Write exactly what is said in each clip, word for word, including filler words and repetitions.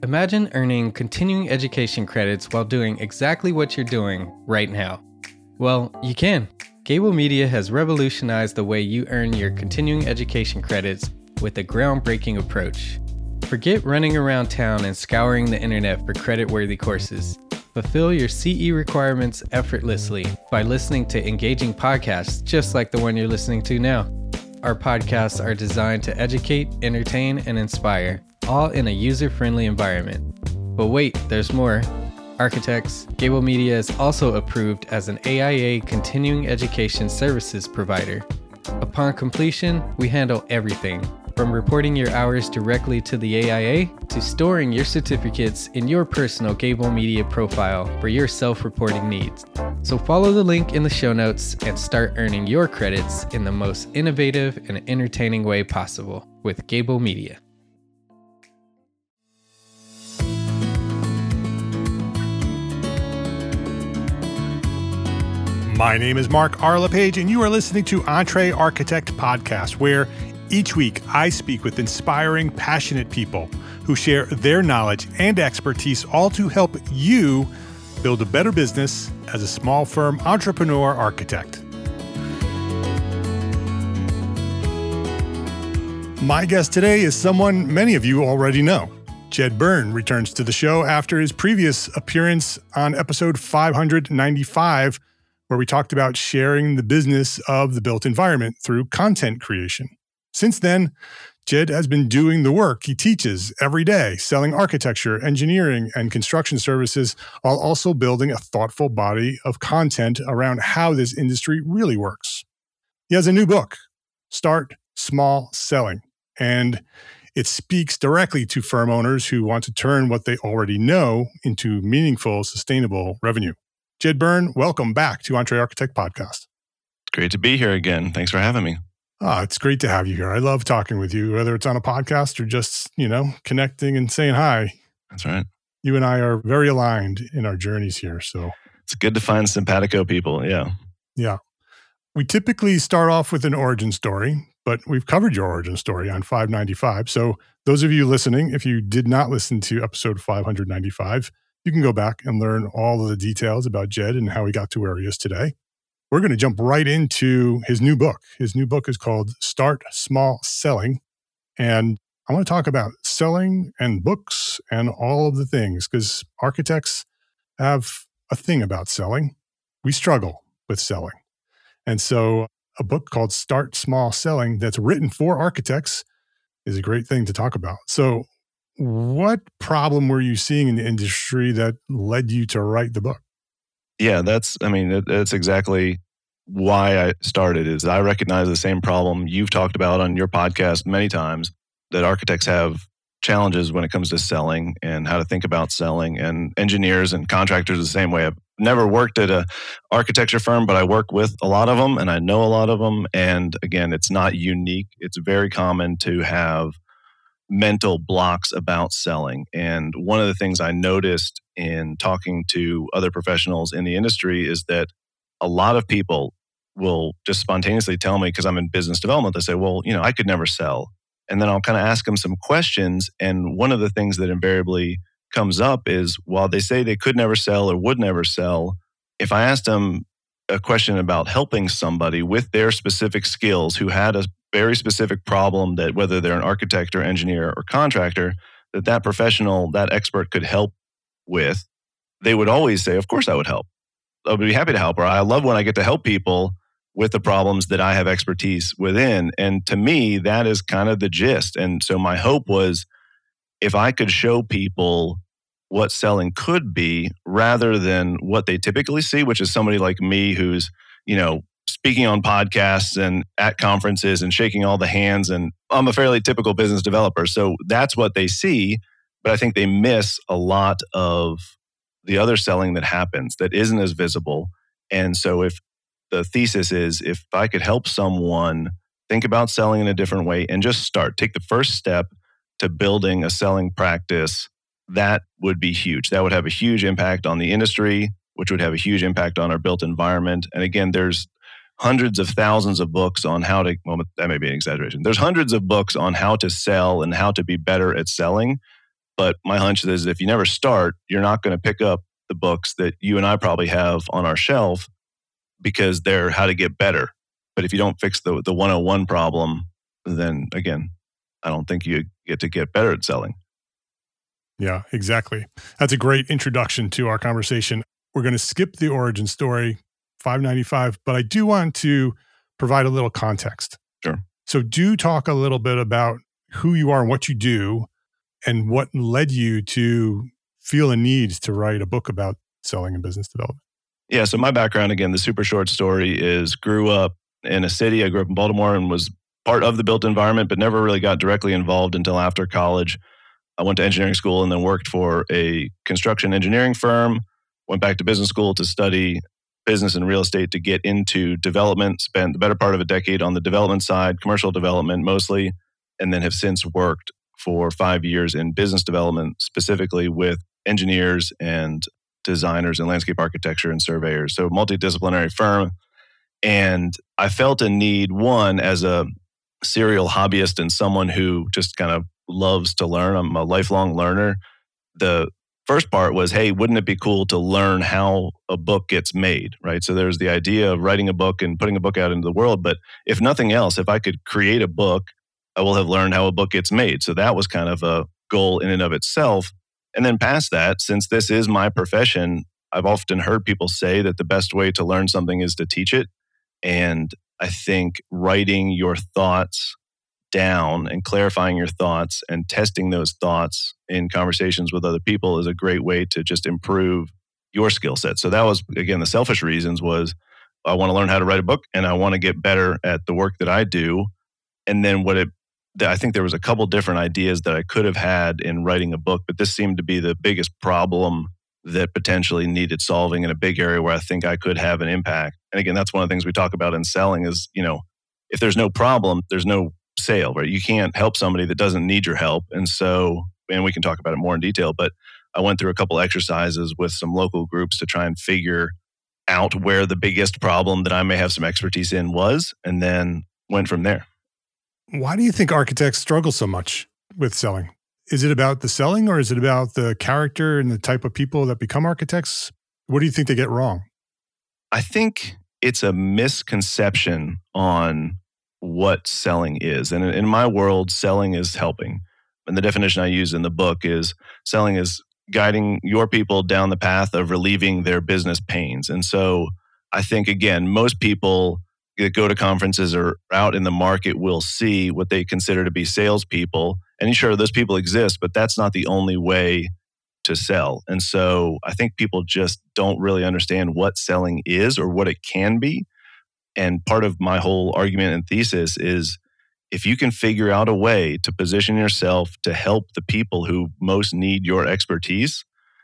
Imagine earning continuing education credits while doing exactly what you're doing right now. Well, you can. Gable Media has revolutionized the way you earn your continuing education credits with a groundbreaking approach. Forget running around town and scouring the internet for credit-worthy courses. Fulfill your C E requirements effortlessly by listening to engaging podcasts just like the one you're listening to now. Our podcasts are designed to educate, entertain, and inspire, all in a user-friendly environment. But wait, there's more. Architects, Gable Media is also approved as an A I A continuing education services provider. Upon completion, we handle everything, from reporting your hours directly to the A I A to storing your certificates in your personal Gable Media profile for your self-reporting needs. So follow the link in the show notes and start earning your credits in the most innovative and entertaining way possible with Gable Media. My name is Mark R. LePage, and you are listening to Entre Architect Podcast, where each week I speak with inspiring, passionate people who share their knowledge and expertise, all to help you build a better business as a small firm entrepreneur architect. My guest today is someone many of you already know. Jed Byrne returns to the show after his previous appearance on episode five hundred ninety-five, where we talked about sharing the business of the built environment through content creation. Since then, Jed has been doing the work he teaches every day, selling architecture, engineering, and construction services, while also building a thoughtful body of content around how this industry really works. He has a new book, Start Small Selling, and it speaks directly to firm owners who want to turn what they already know into meaningful, sustainable revenue. Jed Byrne, welcome back to Entre Architect Podcast. It's great to be here again. Thanks for having me. Ah, it's great to have you here. I love talking with you, whether it's on a podcast or just, you know, connecting and saying hi. That's right. You and I are very aligned in our journeys here. So it's good to find simpatico people. Yeah. Yeah. We typically start off with an origin story, but we've covered your origin story on five ninety-five. So those of you listening, if you did not listen to episode five hundred ninety-five, you can go back and learn all of the details about Jed and how he got to where he is today. We're going to jump right into his new book. His new book is called Start Small Selling. And I want to talk about selling and books and all of the things, because architects have a thing about selling. We struggle with selling. And so a book called Start Small Selling that's written for architects is a great thing to talk about. So what problem were you seeing in the industry that led you to write the book? Yeah, that's, I mean, that's exactly why I started, is I recognize the same problem you've talked about on your podcast many times, that architects have challenges when it comes to selling and how to think about selling, and engineers and contractors the same way. I've never worked at a architecture firm, but I work with a lot of them and I know a lot of them. And again, it's not unique. It's very common to have mental blocks about selling. And one of the things I noticed in talking to other professionals in the industry is that a lot of people will just spontaneously tell me, because I'm in business development, they say, well, you know, I could never sell. And then I'll kind of ask them some questions. And one of the things that invariably comes up is, while they say they could never sell or would never sell, if I asked them a question about helping somebody with their specific skills who had a very specific problem, that whether they're an architect or engineer or contractor, that that professional, that expert could help with, they would always say, of course I would help. I would be happy to help. Or I love when I get to help people with the problems that I have expertise within. And to me, that is kind of the gist. And so my hope was, if I could show people what selling could be rather than what they typically see, which is somebody like me who's, you know, speaking on podcasts and at conferences and shaking all the hands. And I'm a fairly typical business developer. So that's what they see. But I think they miss a lot of the other selling that happens that isn't as visible. And so if the thesis is, if I could help someone think about selling in a different way and just start, take the first step to building a selling practice, that would be huge. That would have a huge impact on the industry, which would have a huge impact on our built environment. And again, there's hundreds of thousands of books on how to, well, that may be an exaggeration. There's hundreds of books on how to sell and how to be better at selling. But my hunch is if you never start, you're not going to pick up the books that you and I probably have on our shelf because they're how to get better. But if you don't fix the the one oh one problem, then again, I don't think you get to get better at selling. Yeah, exactly. That's a great introduction to our conversation. We're going to skip the origin story, five ninety-five, but I do want to provide a little context. Sure. So do talk a little bit about who you are and what you do and what led you to feel a need to write a book about selling and business development. Yeah, so my background, again, the super short story is grew up in a city. I grew up in Baltimore and was part of the built environment, but never really got directly involved until after college. I went to engineering school and then worked for a construction engineering firm, went back to business school to study business and real estate to get into development, spent the better part of a decade on the development side, commercial development mostly, and then have since worked for five years in business development, specifically with engineers and designers and landscape architecture and surveyors. So multidisciplinary firm. And I felt a need, one, as a serial hobbyist and someone who just kind of loves to learn. I'm a lifelong learner. The first part was, hey, wouldn't it be cool to learn how a book gets made, right? So there's the idea of writing a book and putting a book out into the world. But if nothing else, if I could create a book, I will have learned how a book gets made. So that was kind of a goal in and of itself. And then past that, since this is my profession, I've often heard people say that the best way to learn something is to teach it. And I think writing your thoughts down and clarifying your thoughts and testing those thoughts in conversations with other people is a great way to just improve your skill set. So that was, again, the selfish reasons was I want to learn how to write a book and I want to get better at the work that I do. And then what it, I think there was a couple different ideas that I could have had in writing a book, but this seemed to be the biggest problem that potentially needed solving in a big area where I think I could have an impact. And again, that's one of the things we talk about in selling is, you know, if there's no problem, there's no sale, right? You can't help somebody that doesn't need your help. And so, and we can talk about it more in detail, but I went through a couple exercises with some local groups to try and figure out where the biggest problem that I may have some expertise in was, and then went from there. Why do you think architects struggle so much with selling? Is it about the selling or is it about the character and the type of people that become architects? What do you think they get wrong? I think it's a misconception on what selling is. And in my world, selling is helping. And the definition I use in the book is selling is guiding your people down the path of relieving their business pains. And so I think, again, most people that go to conferences or out in the market will see what they consider to be salespeople. And sure, those people exist, but that's not the only way to sell. And so I think people just don't really understand what selling is or what it can be. And part of my whole argument and thesis is if you can figure out a way to position yourself to help the people who most need your expertise,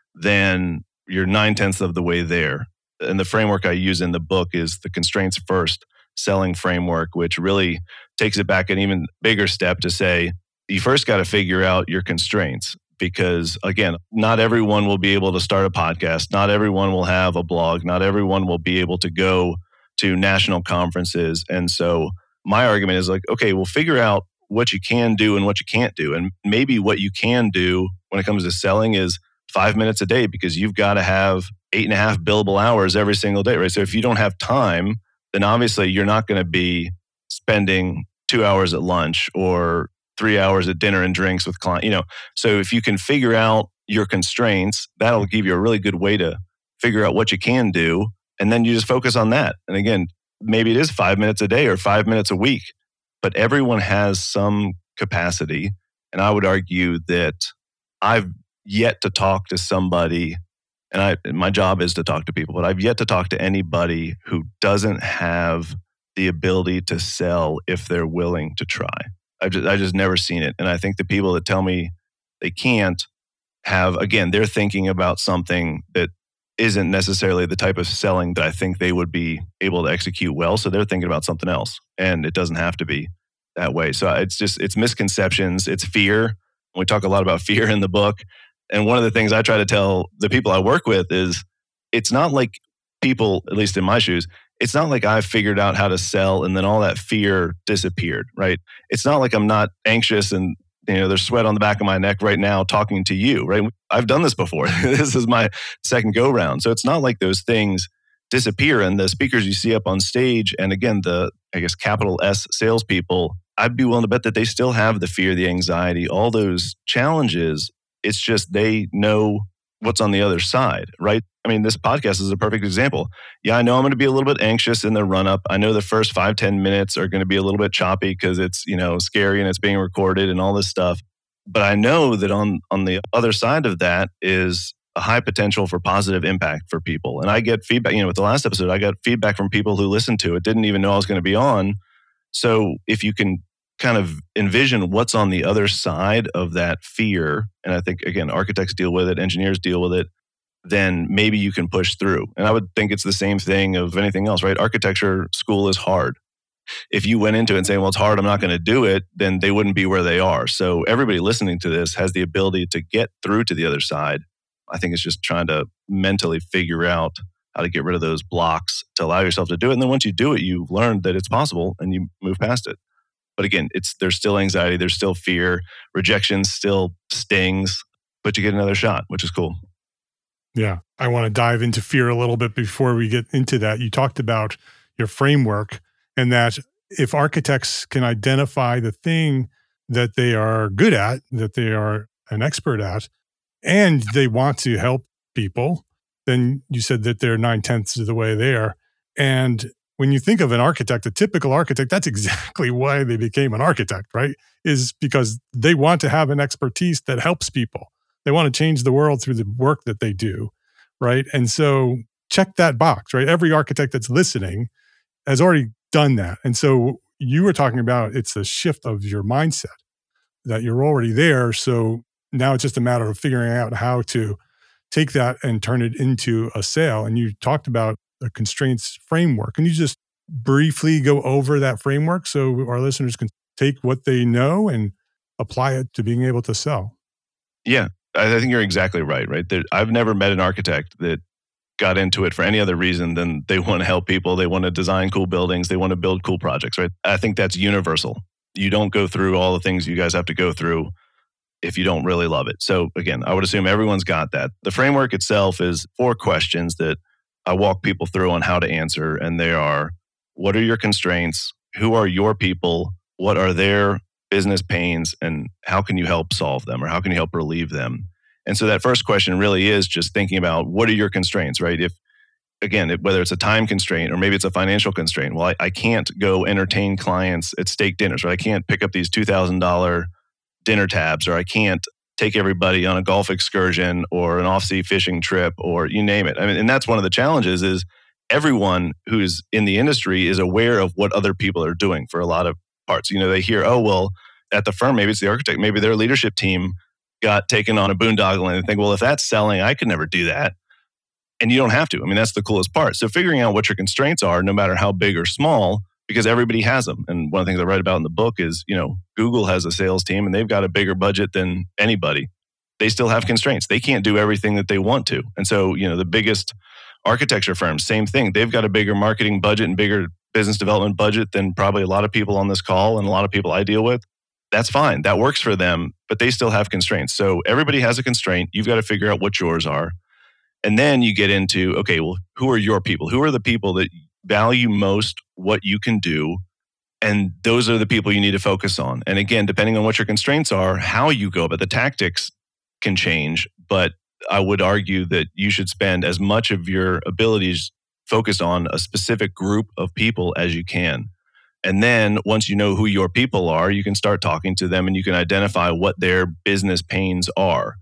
then you're nine-tenths of the way there. And the framework I use in the book is the constraints first selling framework, which really takes it back an even bigger step to say, you first got to figure out your constraints. Because again, not everyone will be able to start a podcast. Not everyone will have a blog. Not everyone will be able to go to national conferences. And so my argument is like, okay, well, figure out what you can do and what you can't do. And maybe what you can do when it comes to selling is five minutes a day because you've got to have eight and a half billable hours every single day, right? So if you don't have time, then obviously you're not going to be spending two hours at lunch or three hours at dinner and drinks with clients, you know. So if you can figure out your constraints, that'll give you a really good way to figure out what you can do. And then you just focus on that. And again, maybe it is five minutes a day or five minutes a week, but everyone has some capacity. And I would argue that I've yet to talk to somebody, and I, my job is to talk to people, but I've yet to talk to anybody who doesn't have the ability to sell if they're willing to try. I've just, I've just never seen it. And I think the people that tell me they can't have, again, they're thinking about something that isn't necessarily the type of selling that I think they would be able to execute well. So they're thinking about something else. And it doesn't have to be that way. So it's just, it's misconceptions, it's fear. We talk a lot about fear in the book. And one of the things I try to tell the people I work with is it's not like people, at least in my shoes, it's not like I figured out how to sell and then all that fear disappeared, right? It's not like I'm not anxious and You know, there's sweat on the back of my neck right now talking to you, right? I've done this before. This is my second go round. So it's not like those things disappear and the speakers you see up on stage, and again, the, I guess, capital S salespeople, I'd be willing to bet that they still have the fear, the anxiety, all those challenges. It's just they know what's on the other side, right? I mean, this podcast is a perfect example. Yeah, I know I'm going to be a little bit anxious in the run up. I know the first five, ten minutes are going to be a little bit choppy because it's, you know, scary and it's being recorded and all this stuff. But I know that on, on the other side of that is a high potential for positive impact for people. And I get feedback, you know, with the last episode, I got feedback from people who listened to it, didn't even know I was going to be on. So if you can kind of envision what's on the other side of that fear, and I think, again, architects deal with it, engineers deal with it, then maybe you can push through. And I would think it's the same thing of anything else, right? Architecture school is hard. If you went into it and saying, well, it's hard, I'm not going to do it, then they wouldn't be where they are. So everybody listening to this has the ability to get through to the other side. I think it's just trying to mentally figure out how to get rid of those blocks to allow yourself to do it. And then once you do it, you've learned that it's possible and you move past it. But again, it's there's still anxiety, there's still fear, rejection still stings, but you get another shot, which is cool. Yeah. I want to dive into fear a little bit before we get into that. You talked about your framework and that if architects can identify the thing that they are good at, that they are an expert at, and they want to help people, then you said that they're nine tenths of the way there. And when you think of an architect, a typical architect, that's exactly why they became an architect, right? Is because they want to have an expertise that helps people. They want to change the world through the work that they do, right? And so check that box, right? Every architect that's listening has already done that. And so you were talking about it's a shift of your mindset, that you're already there. So now it's just a matter of figuring out how to take that and turn it into a sale. And you talked about a constraints framework. Can you just briefly go over that framework so our listeners can take what they know and apply it to being able to sell? Yeah, I think you're exactly right, right? There, I've never met an architect that got into it for any other reason than they want to help people, they want to design cool buildings, they want to build cool projects, right? I think that's universal. You don't go through all the things you guys have to go through if you don't really love it. So again, I would assume everyone's got that. The framework itself is four questions that I walk people through on how to answer, and they are, what are your constraints? Who are your people? What are their business pains? And how can you help solve them, or how can you help relieve them? And so that first question really is just thinking about, what are your constraints, right? If, again, it, whether it's a time constraint or maybe it's a financial constraint, well, I, I can't go entertain clients at steak dinners, right? I can't pick up these two thousand dollars dinner tabs, or I can't take everybody on a golf excursion or an off-sea fishing trip, or you name it. I mean, and that's one of the challenges is everyone who's in the industry is aware of what other people are doing for a lot of parts. You know, they hear, oh, well, at the firm, maybe it's the architect, maybe their leadership team got taken on a boondoggle, and they think, well, if that's selling, I could never do that. And you don't have to. I mean, that's the coolest part. So figuring out what your constraints are, no matter how big or small, because everybody has them. And one of the things I write about in the book is, you know, Google has a sales team and they've got a bigger budget than anybody. They still have constraints. They can't do everything that they want to. And so, you know, the biggest architecture firms, same thing. They've got a bigger marketing budget and bigger business development budget than probably a lot of people on this call and a lot of people I deal with. That's fine. That works for them, but they still have constraints. So everybody has a constraint. You've got to figure out what yours are. And then you get into, okay, well, who are your people? Who are the people that value most what you can do? And those are the people you need to focus on. And again, depending on what your constraints are, how you go about the tactics can change. But I would argue that you should spend as much of your abilities focused on a specific group of people as you can. And then once you know who your people are, you can start talking to them and you can identify what their business pains are.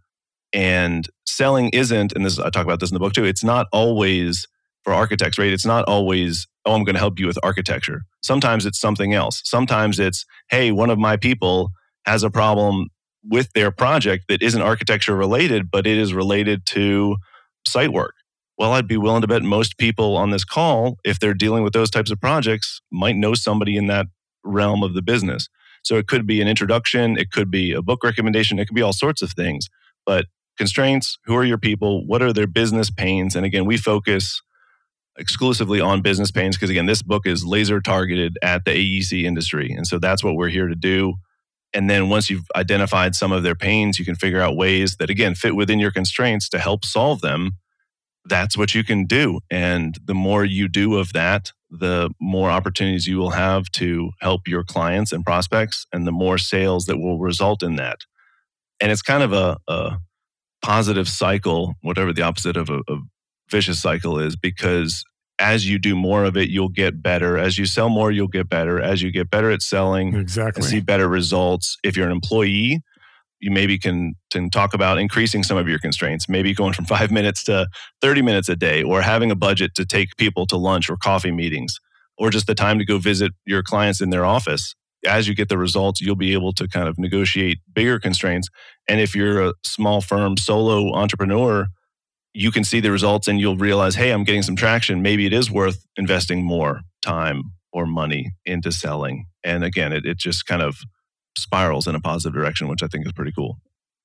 And selling isn't, and this I talk about this in the book too, it's not always for architects, right? It's not always, oh, I'm going to help you with architecture. Sometimes it's something else. Sometimes it's, hey, one of my people has a problem with their project that isn't architecture related, but it is related to site work. Well, I'd be willing to bet most people on this call, if they're dealing with those types of projects, might know somebody in that realm of the business. So it could be an introduction, it could be a book recommendation, it could be all sorts of things. But constraints, who are your people? What are their business pains? And again, we focus exclusively on business pains because again, this book is laser targeted at the A E C industry. And so that's what we're here to do. And then once you've identified some of their pains, you can figure out ways that, again, fit within your constraints to help solve them. That's what you can do. And the more you do of that, the more opportunities you will have to help your clients and prospects, and the more sales that will result in that. And it's kind of a, a positive cycle, whatever the opposite of a, a vicious cycle is, because as you do more of it, you'll get better. As you sell more, you'll get better. As you get better at selling, exactly, and see better results. If you're an employee, you maybe can, can talk about increasing some of your constraints, maybe going from five minutes to thirty minutes a day, or having a budget to take people to lunch or coffee meetings, or just the time to go visit your clients in their office. As you get the results, you'll be able to kind of negotiate bigger constraints. And if you're a small firm solo entrepreneur, you can see the results and you'll realize, hey, I'm getting some traction. Maybe it is worth investing more time or money into selling. And again, it, it just kind of spirals in a positive direction, which I think is pretty cool.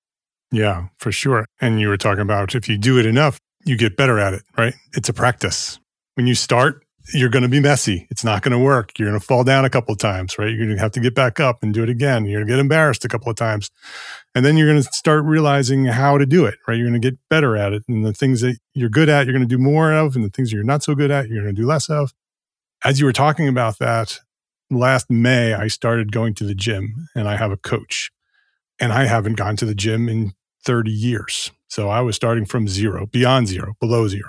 Yeah, for sure. And you were talking about if you do it enough, you get better at it, right? It's a practice. When you start, you're going to be messy. It's not going to work. You're going to fall down a couple of times, right? You're going to have to get back up and do it again. You're going to get embarrassed a couple of times. And then you're going to start realizing how to do it, right? You're going to get better at it. And the things that you're good at, you're going to do more of. And the things that you're not so good at, you're going to do less of. As you were talking about that, last May, I started going to the gym, and I have a coach. And I haven't gone to the gym in thirty years. So I was starting from zero, beyond zero, below zero.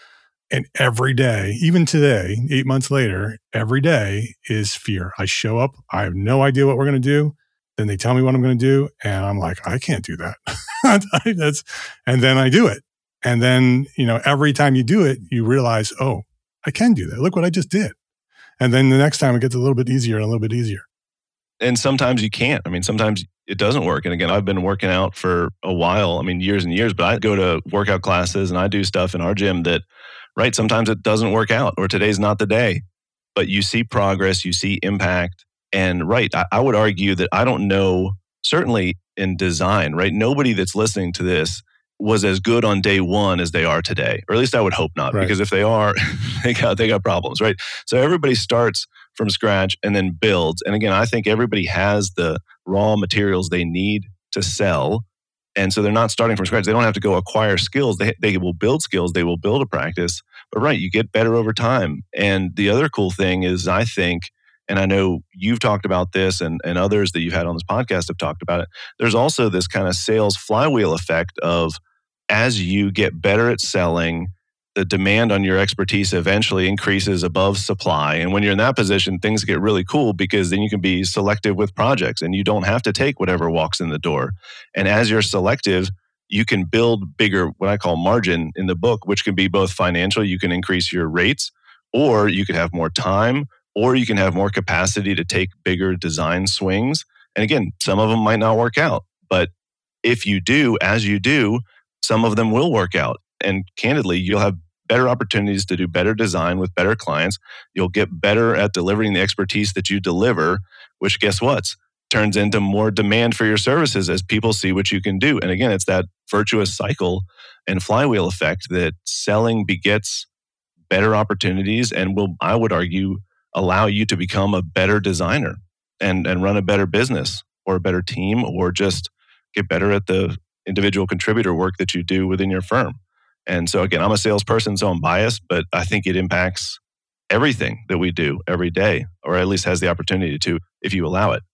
And every day, even today, eight months later, every day is fear. I show up, I have no idea what we're going to do. Then they tell me what I'm going to do. And I'm like, I can't do that. That's, and then I do it. And then, you know, every time you do it, you realize, oh, I can do that. Look what I just did. And then the next time it gets a little bit easier and a little bit easier. And sometimes you can't. I mean, sometimes it doesn't work. And again, I've been working out for a while. I mean, years and years, but I go to workout classes and I do stuff in our gym that, right, sometimes it doesn't work out, or today's not the day. But you see progress, you see impact. And right, I, I would argue that I don't know, certainly in design, right? Nobody that's listening to this was as good on day one as they are today. Or at least I would hope not, right. Because if they are, they got they got problems, right? So everybody starts from scratch and then builds. And again, I think everybody has the raw materials they need to sell. And so they're not starting from scratch. They don't have to go acquire skills. They they will build skills. They will build a practice. But right, you get better over time. And the other cool thing is, I think, and I know you've talked about this and, and others that you've had on this podcast have talked about it, there's also this kind of sales flywheel effect of, as you get better at selling, the demand on your expertise eventually increases above supply. And when you're in that position, things get really cool, because then you can be selective with projects and you don't have to take whatever walks in the door. And as you're selective, you can build bigger, what I call margin in the book, which can be both financial. You can increase your rates, or you could have more time, or you can have more capacity to take bigger design swings. And again, some of them might not work out, but if you do, as you do, some of them will work out. And candidly, you'll have better opportunities to do better design with better clients. You'll get better at delivering the expertise that you deliver, which, guess what? Turns into more demand for your services as people see what you can do. And again, it's that virtuous cycle and flywheel effect that selling begets better opportunities and will, I would argue, allow you to become a better designer and, and run a better business or a better team, or just get better at the individual contributor work that you do within your firm. And so again, I'm a salesperson, so I'm biased, but I think it impacts everything that we do every day, or at least has the opportunity to, if you allow it.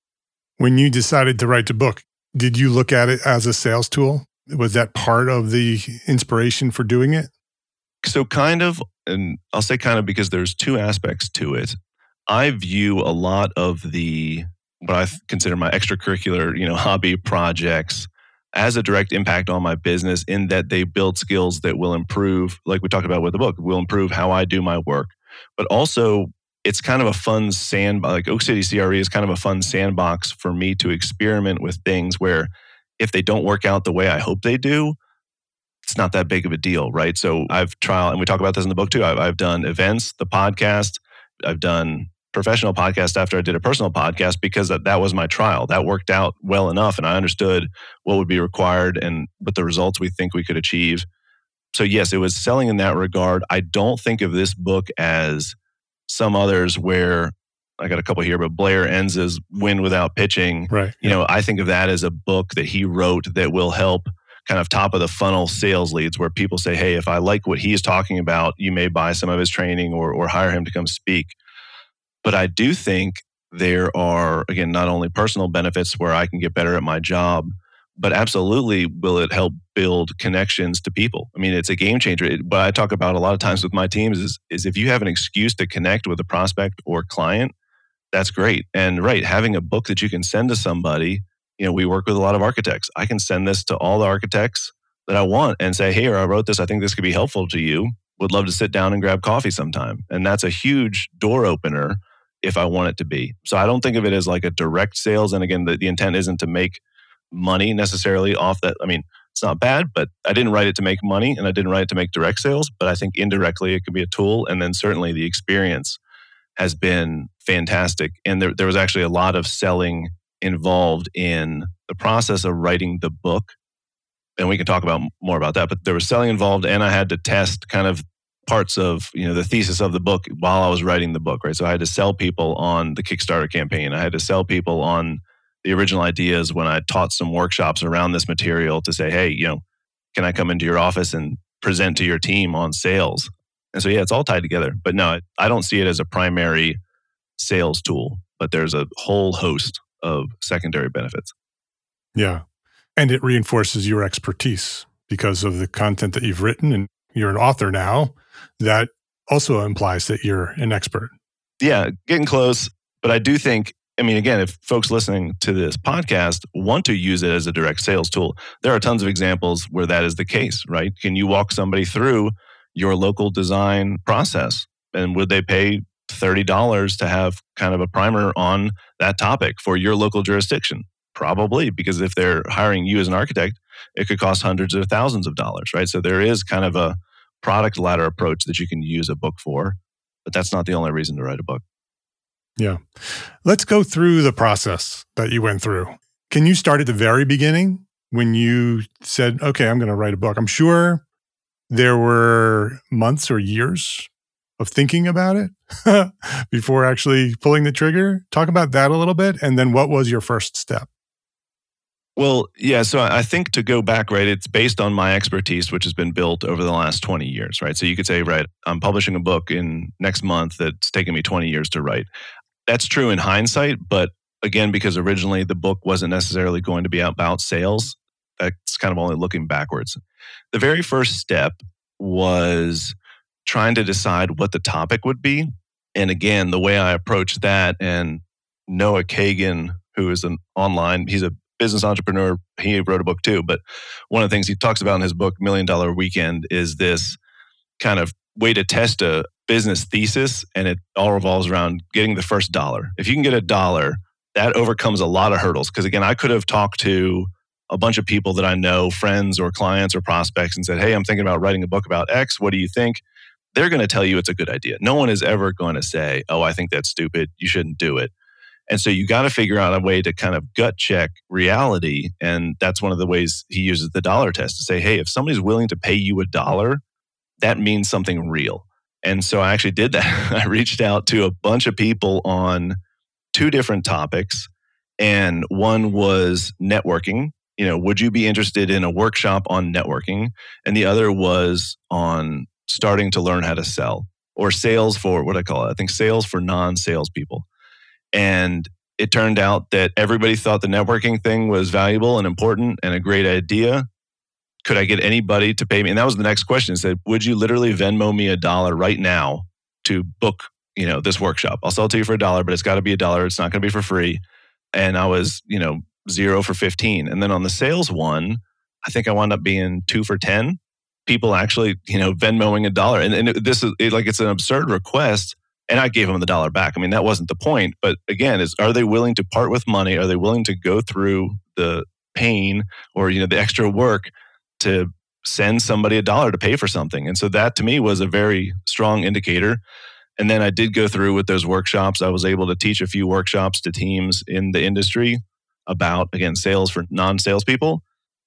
When you decided to write the book, did you look at it as a sales tool? Was that part of the inspiration for doing it? So kind of, and I'll say kind of because there's two aspects to it. I view a lot of the, what I consider my extracurricular, you know, hobby projects as a direct impact on my business, in that they build skills that will improve, like we talked about with the book, will improve how I do my work. But also, it's kind of a fun sand, like Oak City C R E is kind of a fun sandbox for me to experiment with things where if they don't work out the way I hope they do, it's not that big of a deal, right? So I've tried, and we talk about this in the book too, I've, I've done events, the podcast, I've done professional podcast after I did a personal podcast, because that, that was my trial. That worked out well enough, and I understood what would be required and what the results we think we could achieve. So yes, it was selling in that regard. I don't think of this book as some others where I got a couple here, but Blair Enz's Win Without Pitching. Right. You know, I think of that as a book that he wrote that will help kind of top of the funnel sales leads, where people say, hey, if I like what he's talking about, you may buy some of his training or or hire him to come speak. But I do think there are, again, not only personal benefits where I can get better at my job, but absolutely will it help build connections to people. I mean, it's a game changer. It, what I talk about a lot of times with my teams is, is if you have an excuse to connect with a prospect or client, that's great. And right, having a book that you can send to somebody, you know, we work with a lot of architects. I can send this to all the architects that I want and say, hey, I wrote this. I think this could be helpful to you. Would love to sit down and grab coffee sometime. And that's a huge door opener if I want it to be. So I don't think of it as like a direct sales. And again, the, the intent isn't to make money necessarily off that. I mean, it's not bad, but I didn't write it to make money and I didn't write it to make direct sales. But I think indirectly it could be a tool. And then certainly the experience has been fantastic. And there, there was actually a lot of selling involved in the process of writing the book. And we can talk about more about that, but there was selling involved and I had to test kind of parts of, you know, the thesis of the book while I was writing the book, right? So I had to sell people on the Kickstarter campaign. I had to sell people on the original ideas when I taught some workshops around this material to say, hey, you know, can I come into your office and present to your team on sales? And so, yeah, it's all tied together. But no, I don't see it as a primary sales tool, but there's a whole host of secondary benefits. Yeah. And it reinforces your expertise because of the content that you've written, and you're an author now. That also implies that you're an expert. Yeah, getting close. But I do think, I mean, again, if folks listening to this podcast want to use it as a direct sales tool, there are tons of examples where that is the case, right? Can you walk somebody through your local design process? And would they pay thirty dollars to have kind of a primer on that topic for your local jurisdiction? Probably, because if they're hiring you as an architect, it could cost hundreds of thousands of dollars, right? So there is kind of a product ladder approach that you can use a book for, but that's not the only reason to write a book. Yeah. Let's go through the process that you went through. Can you start at the very beginning when you said, okay, I'm going to write a book? I'm sure there were months or years of thinking about it before actually pulling the trigger. Talk about that a little bit. And then what was your first step? Well, yeah, so I think to go back, right, it's based on my expertise, which has been built over the last twenty years, right? So you could say, right, I'm publishing a book in next month that's taken me twenty years to write. That's true in hindsight, but again, because originally the book wasn't necessarily going to be about sales, that's kind of only looking backwards. The very first step was trying to decide what the topic would be. And again, the way I approached that, and Noah Kagan, who is an online, he's a business entrepreneur, he wrote a book too, but one of the things he talks about in his book, Million Dollar Weekend, is this kind of way to test a business thesis, and it all revolves around getting the first dollar. If you can get a dollar, that overcomes a lot of hurdles. Because again, I could have talked to a bunch of people that I know, friends or clients or prospects, and said, hey, I'm thinking about writing a book about X. What do you think? They're going to tell you it's a good idea. No one is ever going to say, oh, I think that's stupid. You shouldn't do it. And so you got to figure out a way to kind of gut check reality. And that's one of the ways he uses the dollar test to say, hey, if somebody's willing to pay you a dollar, that means something real. And so I actually did that. I reached out to a bunch of people on two different topics. And one was networking. You know, would you be interested in a workshop on networking? And the other was on starting to learn how to sell, or sales for, what do I call it? I think sales for non-sales people. And it turned out that everybody thought the networking thing was valuable and important and a great idea. Could I get anybody to pay me? And that was the next question. It said, would you literally Venmo me a dollar right now to book, you know, this workshop? I'll sell it to you for a dollar, but it's got to be a dollar. It's not going to be for free. And I was, you know, zero for fifteen. And then on the sales one, I think I wound up being two for ten. People actually, you know, Venmoing a dollar. And, and it, this is it, like, it's an absurd request. And I gave them the dollar back. I mean, that wasn't the point. But again, is are they willing to part with money? Are they willing to go through the pain or, you know, the extra work to send somebody a dollar to pay for something? And so that to me was a very strong indicator. And then I did go through with those workshops. I was able to teach a few workshops to teams in the industry about, again, sales for non-sales people.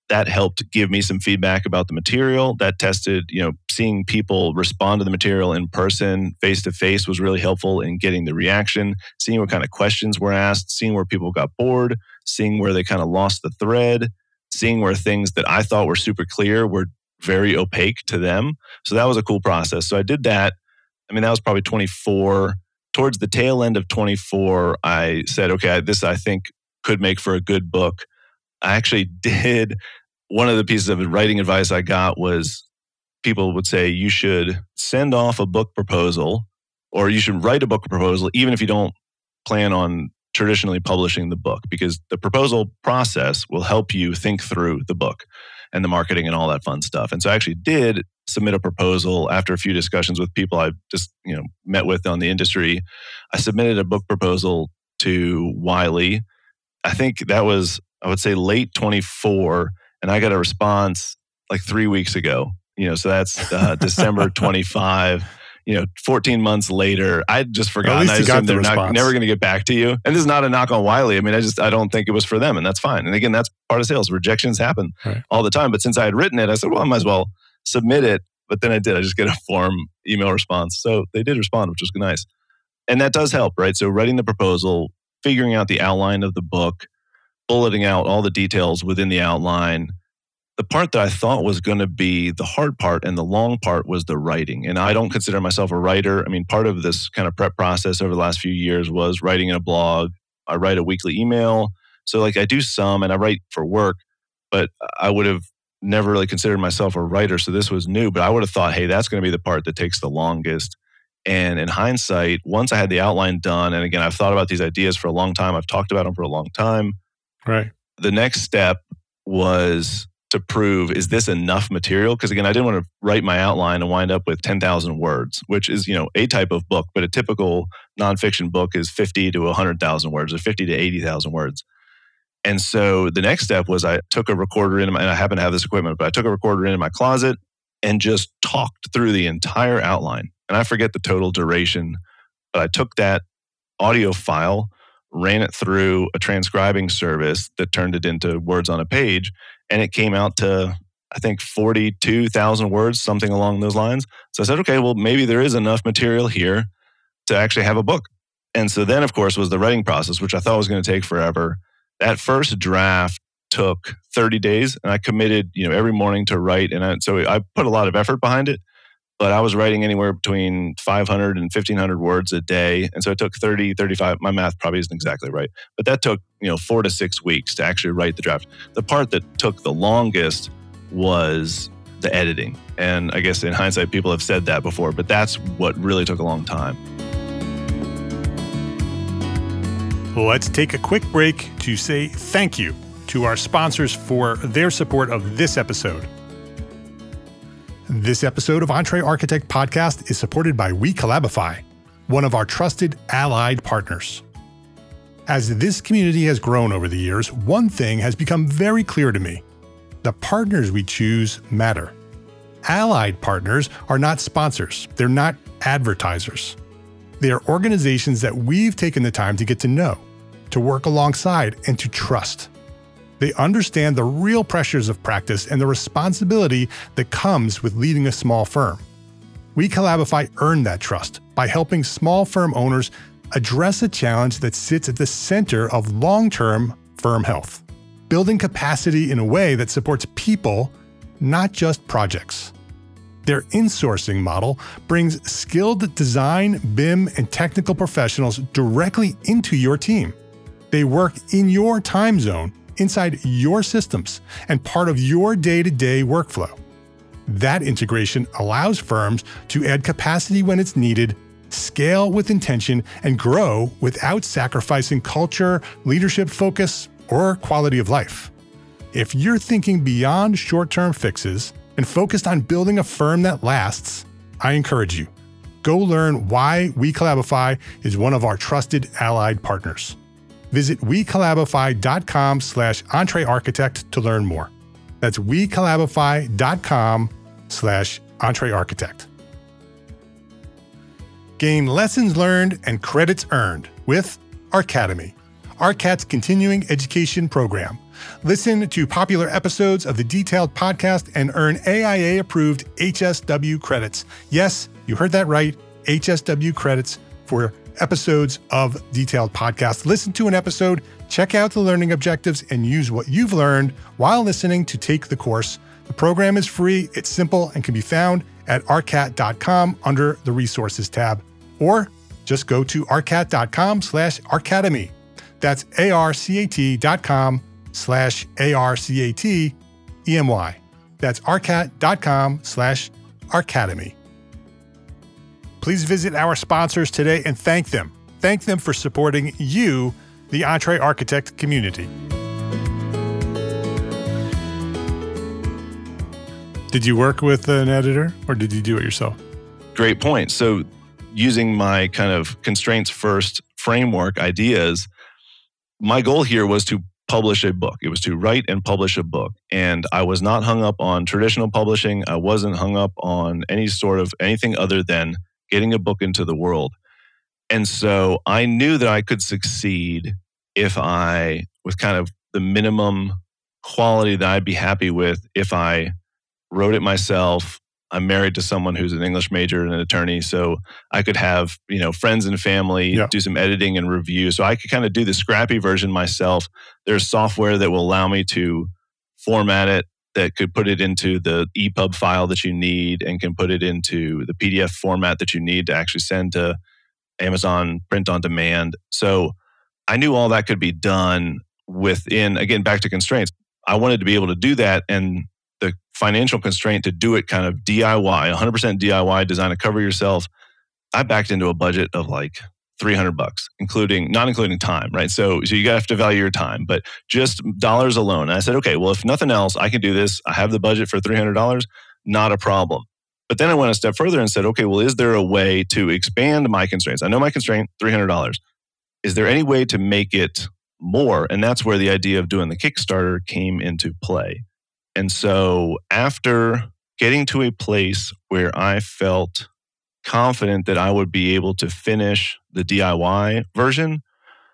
That helped give me some feedback about the material. That tested, you know, seeing people respond to the material in person, face to face was really helpful in getting the reaction, seeing what kind of questions were asked, seeing where people got bored, seeing where they kind of lost the thread, seeing where things that I thought were super clear were very opaque to them. So that was a cool process. So I did that. I mean, that was probably twenty-four. Towards the tail end of twenty-four, I said, okay, this I think could make for a good book. I actually did, one of the pieces of writing advice I got was people would say you should send off a book proposal or you should write a book proposal even if you don't plan on traditionally publishing the book, because the proposal process will help you think through the book and the marketing and all that fun stuff. And so I actually did submit a proposal after a few discussions with people I just, you know, met with on the industry. I submitted a book proposal to Wiley. I think that was, I would say late twenty-four, and I got a response like three weeks ago. You know, so that's uh, December twenty-five. You know, fourteen months later, I'd just forgotten. I assumed they're not, never going to get back to you. And this is not a knock on Wiley. I mean, I just, I don't think it was for them, and that's fine. And again, that's part of sales. Rejections happen right. all the time. But since I had written it, I said, well, I might as well submit it. But then I did. I just get a form email response. So they did respond, which was nice. And that does help, right? So writing the proposal, figuring out the outline of the book, bulleting out all the details within the outline. The part that I thought was going to be the hard part and the long part was the writing. And I don't consider myself a writer. I mean, part of this kind of prep process over the last few years was writing in a blog. I write a weekly email. So like I do some and I write for work, but I would have never really considered myself a writer. So this was new, but I would have thought, hey, that's going to be the part that takes the longest. And in hindsight, once I had the outline done, and again, I've thought about these ideas for a long time. I've talked about them for a long time. Right. The next step was to prove, is this enough material? Because again, I didn't want to write my outline and wind up with ten thousand words, which is, you know, a type of book, but a typical nonfiction book is fifty to one hundred thousand words or fifty to eighty thousand words. And so the next step was I took a recorder in my, and I happen to have this equipment, but I took a recorder in my closet and just talked through the entire outline. And I forget the total duration, but I took that audio file, ran it through a transcribing service that turned it into words on a page, and it came out to, I think, forty-two thousand words, something along those lines. So I said, okay, well, maybe there is enough material here to actually have a book. And so then, of course, was the writing process, which I thought was going to take forever. That first draft took thirty days, and I committed, you know, every morning to write. And I, so I put a lot of effort behind it, but I was writing anywhere between five hundred and fifteen hundred words a day. And so it took thirty, thirty-five, my math probably isn't exactly right, but that took, you know, four to six weeks to actually write the draft. The part that took the longest was the editing. And I guess in hindsight, people have said that before, but that's what really took a long time. Let's take a quick break to say thank you to our sponsors for their support of this episode. This episode of EntreArchitect Podcast is supported by WeCollabify, one of our trusted allied partners. As this community has grown over the years, one thing has become very clear to me. The partners we choose matter. Allied partners are not sponsors. They're not advertisers. They are organizations that we've taken the time to get to know, to work alongside, and to trust. They understand the real pressures of practice and the responsibility that comes with leading a small firm. WeCollabify earned that trust by helping small firm owners address a challenge that sits at the center of long-term firm health, building capacity in a way that supports people, not just projects. Their insourcing model brings skilled design, B I M, and technical professionals directly into your team. They work in your time zone, inside your systems, and part of your day-to-day workflow. That integration allows firms to add capacity when it's needed, scale with intention, and grow without sacrificing culture, leadership focus, or quality of life. If you're thinking beyond short-term fixes and focused on building a firm that lasts, I encourage you. Go learn why WeCollabify is one of our trusted allied partners. Visit WeCollabify.com slash EntreArchitect to learn more. That's WeCollabify.com slash EntreArchitect. Gain lessons learned and credits earned with Arcademy, ARCAT's continuing education program, Listen to popular episodes of the Detailed podcast and earn A I A-approved H S W credits. Yes, you heard that right, H S W credits for episodes of Detailed podcast. Listen to an episode, check out the learning objectives, and use what you've learned while listening to take the course. The program is free, it's simple, and can be found at A R C A T dot com under the Resources tab. Or just go to arcat dot com slash arcademy. That's A R C A T dot com slash A R C A T E M Y. That's arcat dot com slash arcademy. Please visit our sponsors today and thank them. Thank them for supporting you, the EntreArchitect community. Did you work with an editor or did you do it yourself? Great point. So using my kind of constraints first framework ideas, my goal here was to publish a book. It was to write and publish a book. And I was not hung up on traditional publishing. I wasn't hung up on any sort of anything other than getting a book into the world. And so I knew that I could succeed if I, with kind of the minimum quality that I'd be happy with, if I wrote it myself. I'm married to someone who's an English major and an attorney, so I could have, you know, friends and family, yeah. do some editing and review. So I could kind of do the scrappy version myself. There's software that will allow me to format it, that could put it into the E P U B file that you need and can put it into the P D F format that you need to actually send to Amazon print on demand. So I knew all that could be done within, again, back to constraints. I wanted to be able to do that, and the financial constraint to do it kind of D I Y, one hundred percent D I Y, design to cover yourself. I backed into a budget of like three hundred bucks, including, not including time, right? So, so you have to value your time, but just dollars alone. And I said, okay, well, if nothing else, I can do this. I have the budget for three hundred dollars, not a problem. But then I went a step further and said, okay, well, is there a way to expand my constraints? I know my constraint, three hundred dollars. Is there any way to make it more? And that's where the idea of doing the Kickstarter came into play. And so after getting to a place where I felt confident that I would be able to finish the D I Y version,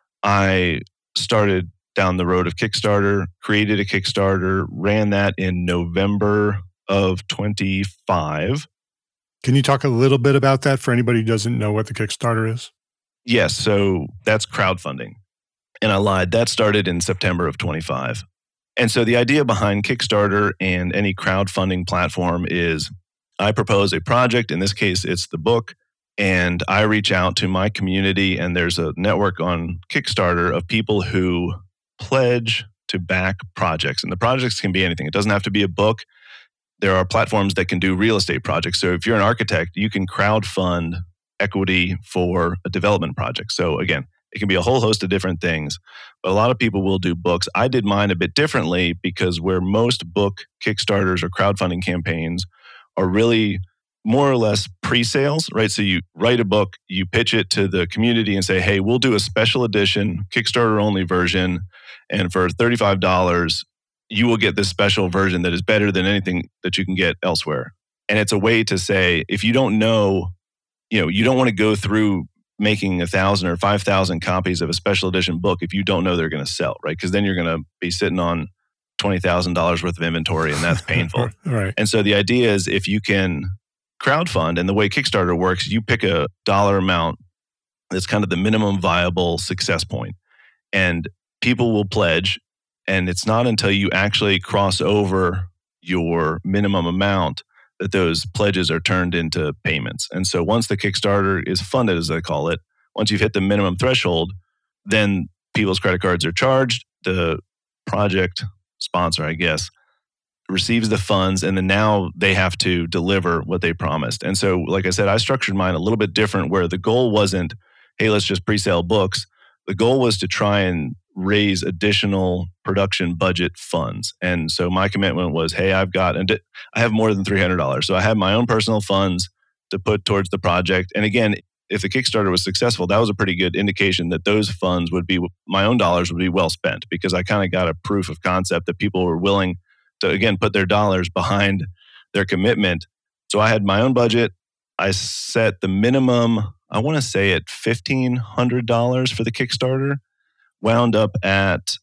I started down the road of Kickstarter, created a Kickstarter, ran that in November of twenty-five. Can you talk a little bit about that for anybody who doesn't know what the Kickstarter is? Yes, so that's crowdfunding. And I lied, that started in September of twenty-five. And so the idea behind Kickstarter and any crowdfunding platform is I propose a project. In this case, it's the book. And I reach out to my community, and there's a network on Kickstarter of people who pledge to back projects. And the projects can be anything. It doesn't have to be a book. There are platforms that can do real estate projects. So if you're an architect, you can crowdfund equity for a development project. So again, it can be a whole host of different things, but a lot of people will do books. I did mine a bit differently because where most book Kickstarters or crowdfunding campaigns are really more or less pre-sales, right? So you write a book, you pitch it to the community and say, hey, we'll do a special edition, Kickstarter only version. And for thirty-five dollars, you will get this special version that is better than anything that you can get elsewhere. And it's a way to say, if you don't know, you know, you don't want to go through making a thousand or five thousand copies of a special edition book if you don't know they're going to sell, right? Because then you're going to be sitting on twenty thousand dollars worth of inventory, and that's painful. Right. And so the idea is if you can crowdfund, and the way Kickstarter works, you pick a dollar amount that's kind of the minimum viable success point, and people will pledge. And it's not until you actually cross over your minimum amount that those pledges are turned into payments. And so once the Kickstarter is funded, as I call it, once you've hit the minimum threshold, then people's credit cards are charged. The project sponsor, I guess, receives the funds, and then now they have to deliver what they promised. And so, like I said, I structured mine a little bit different, where the goal wasn't, hey, let's just pre-sale books. The goal was to try and raise additional production budget funds. And so my commitment was, hey, I've got, and I have more than three hundred dollars. So I have my own personal funds to put towards the project. And again, if the Kickstarter was successful, that was a pretty good indication that those funds would be, my own dollars would be well spent, because I kind of got a proof of concept that people were willing to, again, put their dollars behind their commitment. So I had my own budget. I set the minimum, I want to say at fifteen hundred dollars for the Kickstarter, wound up at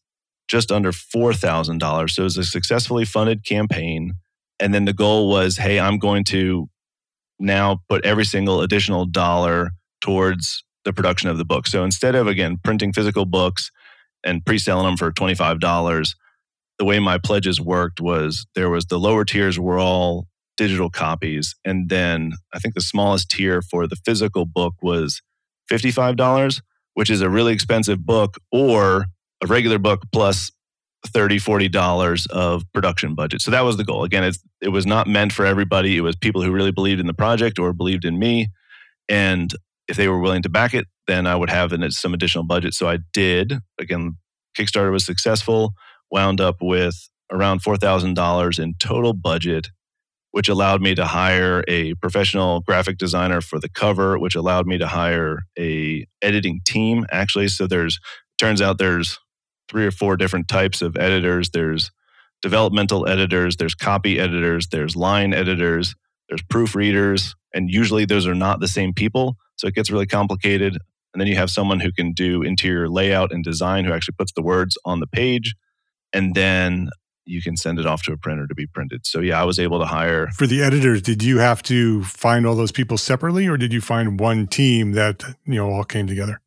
just under four thousand dollars. So it was a successfully funded campaign. And then the goal was, hey, I'm going to now put every single additional dollar towards the production of the book. So instead of, again, printing physical books and pre-selling them for twenty-five dollars, the way my pledges worked was there was the lower tiers were all digital copies. And then I think the smallest tier for the physical book was fifty-five dollars, which is a really expensive book, or a regular book plus thirty dollars, forty dollars of production budget. So that was the goal. Again, it's, it was not meant for everybody. It was people who really believed in the project or believed in me. And if they were willing to back it, then I would have an, some additional budget. So I did. Again, Kickstarter was successful, wound up with around four thousand dollars in total budget, which allowed me to hire a professional graphic designer for the cover, which allowed me to hire a editing team, actually. So there's, turns out there's three or four different types of editors. There's developmental editors, there's copy editors, there's line editors, there's proofreaders, and usually those are not the same people. So it gets really complicated. And then you have someone who can do interior layout and design, who actually puts the words on the page. And then you can send it off to a printer to be printed. So yeah, I was able to hire. For the editors, did you have to find all those people separately, or did you find one team that, you know, all came together?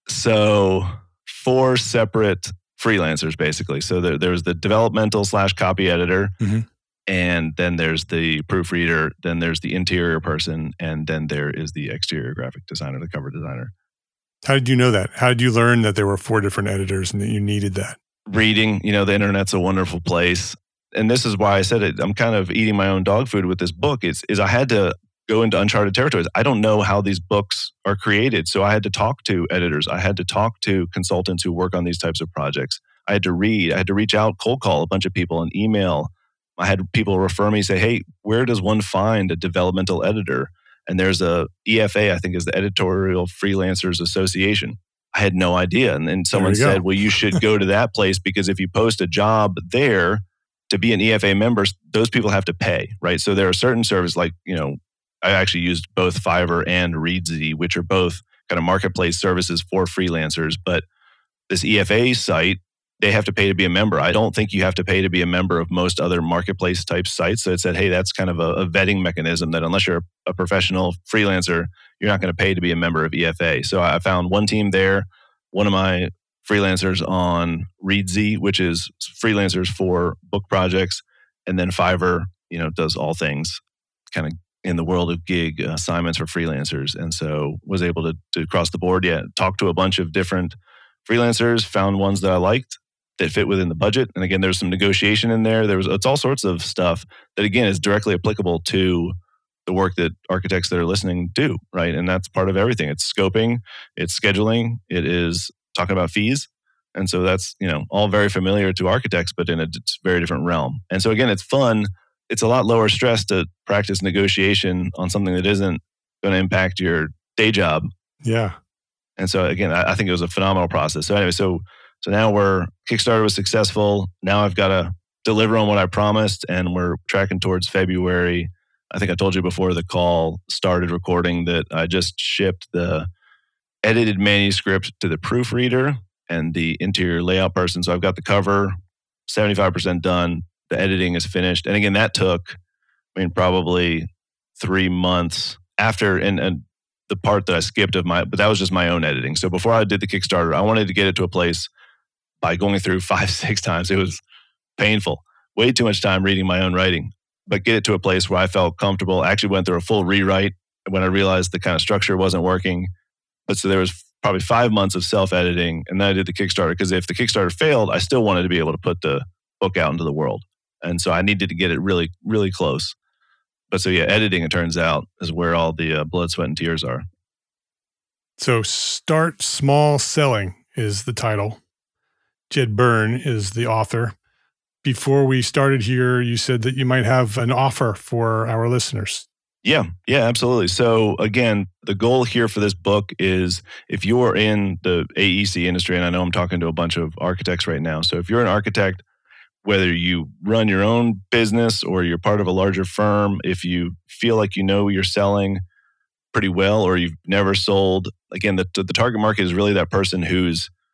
So four separate freelancers, basically. So there, there's the developmental slash copy editor, mm-hmm. and then there's the proofreader, then there's the interior person, and then there is the exterior graphic designer, the cover designer. How did you know that? How did you learn that there were four different editors and that you needed that? Reading, you know, the internet's a wonderful place. And this is why I said it. I'm kind of eating my own dog food with this book. Is, is I had to go into uncharted territories. I don't know how these books are created. So I had to talk to editors. I had to talk to consultants who work on these types of projects. I had to read. I had to reach out, cold call a bunch of people and email. I had people refer me, say, hey, where does one find a developmental editor? And there's a E F A, I think is the Editorial Freelancers Association. I had no idea. And then someone said, well, you should go to that place because if you post a job there to be an E F A member, those people have to pay, right? So there are certain services like, you know, I actually used both Fiverr and Reedsy, which are both kind of marketplace services for freelancers. But this E F A site, they have to pay to be a member. I don't think you have to pay to be a member of most other marketplace type sites. So it said, hey, that's kind of a, a vetting mechanism that unless you're a, a professional freelancer, you're not going to pay to be a member of E F A. So I found one team there, one of my freelancers on Reedsy, which is freelancers for book projects, and then Fiverr, you know, does all things kind of in the world of gig assignments for freelancers. And so was able to, to cross the board, yeah, talk to a bunch of different freelancers, found ones that I liked that fit within the budget. And again, there's some negotiation in there. There was, it's all sorts of stuff that again is directly applicable to the work that architects that are listening do, right? And that's part of everything. It's scoping, it's scheduling, it is talking about fees. And so that's, you know, all very familiar to architects, but in a very different realm. And so again, it's fun. It's a lot lower stress to practice negotiation on something that isn't going to impact your day job. Yeah. And so again, I, I think it was a phenomenal process. So anyway, so so now we're, Kickstarter was successful. Now I've got to deliver on what I promised, and we're tracking towards February. I think I told you before the call started recording that I just shipped the edited manuscript to the proofreader and the interior layout person. So I've got the cover seventy-five percent done. The editing is finished. And again, that took, I mean, probably three months after, and, and the part that I skipped of my, but that was just my own editing. So before I did the Kickstarter, I wanted to get it to a place by going through five, six times. It was painful. Way too much time reading my own writing, but get it to a place where I felt comfortable. I actually went through a full rewrite when I realized the kind of structure wasn't working. But so there was probably five months of self-editing, and then I did the Kickstarter, because if the Kickstarter failed, I still wanted to be able to put the book out into the world. And so I needed to get it really, really close. But so yeah, editing, it turns out, is where all the uh, blood, sweat, and tears are. So Start Small Selling is the title. Jed Byrne is the author. Before we started here, you said that you might have an offer for our listeners. Yeah, yeah, absolutely. So again, the goal here for this book is if you're in the A E C industry, and I know I'm talking to a bunch of architects right now. So if you're an architect, whether you run your own business or you're part of a larger firm, if you feel like you know you're selling pretty well or you've never sold, again, the, the target market is really that person who's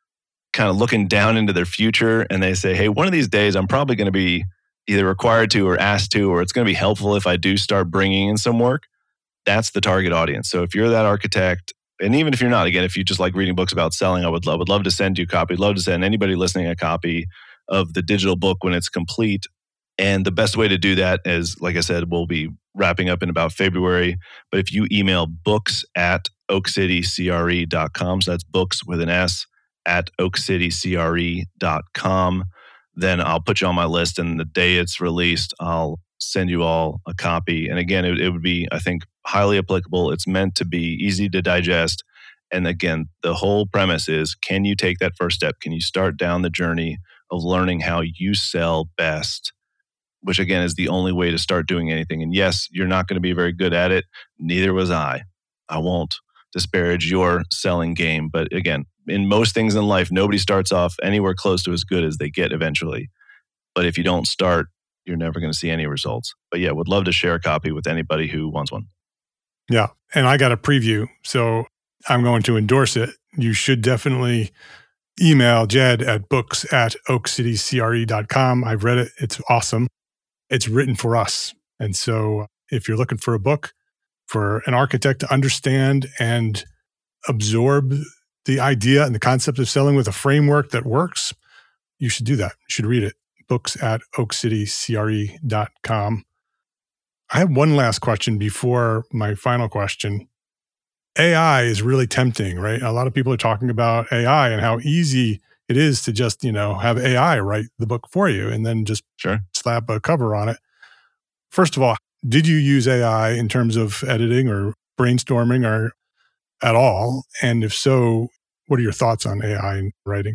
kind of looking down into their future and they say, hey, one of these days I'm probably going to be either required to or asked to, or it's going to be helpful if I do start bringing in some work. That's the target audience. So if you're that architect, and even if you're not, again, if you just like reading books about selling, I would love, would love to send you a copy. I'd love to send anybody listening a copy of the digital book when it's complete. And the best way to do that is, like I said, we'll be wrapping up in about February. But if you email books at oak city c r e dot com, so that's books with an S at oak city c r e dot com, then I'll put you on my list. And the day it's released, I'll send you all a copy. And again, it, it would be, I think, highly applicable. It's meant to be easy to digest. And again, the whole premise is, can you take that first step? Can you start down the journey of learning how you sell best? Which again is the only way to start doing anything. And yes, you're not going to be very good at it. Neither was I. I won't disparage your selling game. But again, in most things in life, nobody starts off anywhere close to as good as they get eventually. But if you don't start, you're never going to see any results. But yeah, would love to share a copy with anybody who wants one. Yeah. And I got a preview, so I'm going to endorse it. You should definitely email Jed at books at oak city c r e dot com. I've read it. It's awesome. It's written for us. And so if you're looking for a book for an architect to understand and absorb the idea and the concept of selling with a framework that works, you should do that. You should read it. Books at oak city c r e dot com. I have one last question before my final question. A I is really tempting, right? A lot of people are talking about A I and how easy it is to just, you know, have A I write the book for you and then just Sure. slap a cover on it. First of all, did you use A I in terms of editing or brainstorming or at all? And if so, what are your thoughts on A I in writing?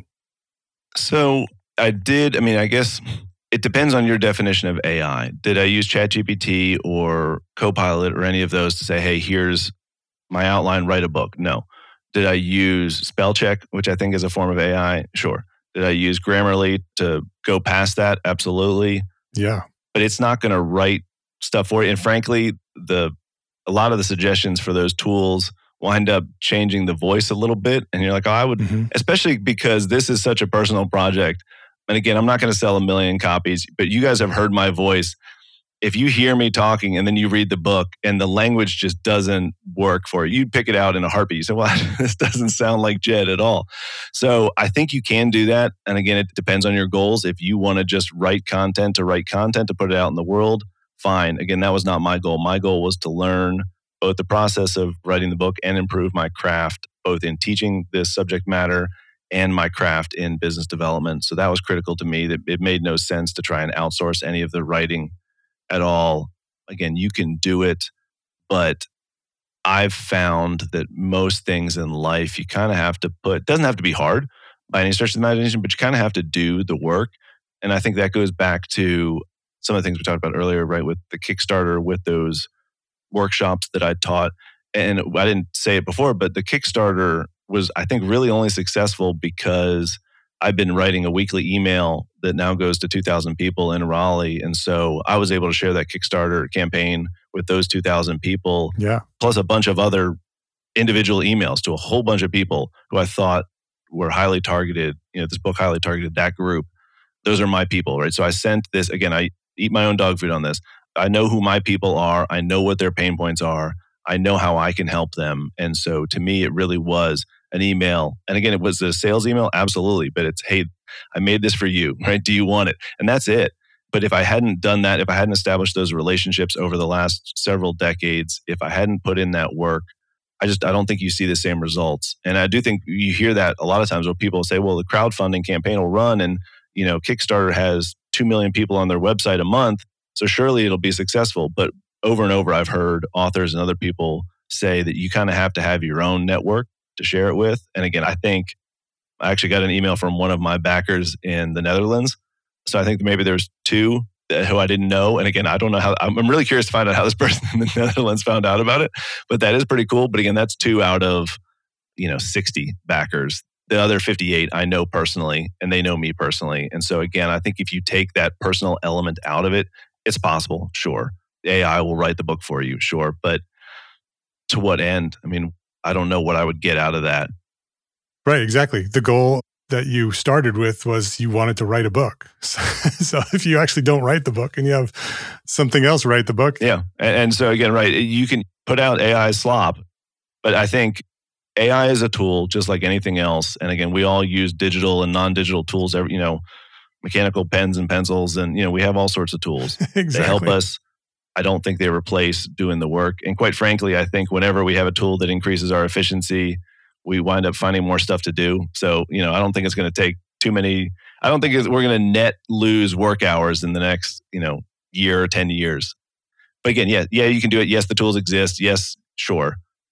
So I did, I mean, I guess it depends on your definition of A I. Did I use ChatGPT or Copilot or any of those to say, hey, here's my outline, write a book? No. Did I use spell check, which I think is a form of A I? Sure. Did I use Grammarly to go past that? Absolutely. Yeah. But it's not going to write stuff for you. And frankly, the a lot of the suggestions for those tools wind up changing the voice a little bit. And you're like, oh, I would, Mm-hmm. especially because this is such a personal project. And again, I'm not going to sell a million copies, but you guys have heard my voice. If you hear me talking and then you read the book and the language just doesn't work for you, you'd pick it out in a heartbeat. You say, well, this doesn't sound like Jed at all. So I think you can do that. And again, it depends on your goals. If you want to just write content to write content to put it out in the world, fine. Again, that was not my goal. My goal was to learn both the process of writing the book and improve my craft, both in teaching this subject matter and my craft in business development. So that was critical to me. That it made no sense to try and outsource any of the writing at all. Again, you can do it, but I've found that most things in life you kind of have to put, it doesn't have to be hard by any stretch of the imagination, but you kind of have to do the work. And I think that goes back to some of the things we talked about earlier, right? With the Kickstarter, with those workshops that I taught. And I didn't say it before, but the Kickstarter was, I think, really only successful because I've been writing a weekly email that now goes to two thousand people in Raleigh. And so I was able to share that Kickstarter campaign with those two thousand people, Yeah. plus a bunch of other individual emails to a whole bunch of people who I thought were highly targeted. You know, this book highly targeted that group. Those are my people, right? So I sent this, again, I eat my own dog food on this. I know who my people are. I know what their pain points are. I know how I can help them. And so to me, it really was an email. And again, it was a sales email, absolutely. But it's, hey, I made this for you, right? Do you want it? And that's it. But if I hadn't done that, if I hadn't established those relationships over the last several decades, if I hadn't put in that work, I just, I don't think you see the same results. And I do think you hear that a lot of times where people say, well, the crowdfunding campaign will run and, you know, Kickstarter has two million people on their website a month. So surely it'll be successful. But over and over, I've heard authors and other people say that you kind of have to have your own network to share it with. And again, I think I actually got an email from one of my backers in the Netherlands. So I think maybe there's two that, who I didn't know. And again, I don't know how, I'm, I'm really curious to find out how this person in the Netherlands found out about it. But that is pretty cool. But again, that's two out of, you know, sixty backers. The other fifty-eight I know personally, and they know me personally. And so again, I think if you take that personal element out of it, it's possible, sure. A I will write the book for you, sure. But to what end? I mean, I don't know what I would get out of that. Right, exactly. The goal that you started with was you wanted to write a book. So, so if you actually don't write the book and you have something else write the book. Yeah. And, and so again, right, you can put out A I slop, but I think A I is a tool just like anything else. And again, we all use digital and non-digital tools, every, you know, mechanical pens and pencils, and, you know, we have all sorts of tools. Exactly. They help us. I don't think they replace doing the work. And quite frankly, I think whenever we have a tool that increases our efficiency, we wind up finding more stuff to do. So, you know, I don't think it's going to take too many, I don't think it's, we're going to net lose work hours in the next, you know, year or ten years. But again, yeah, yeah, you can do it. Yes, the tools exist. Yes, sure.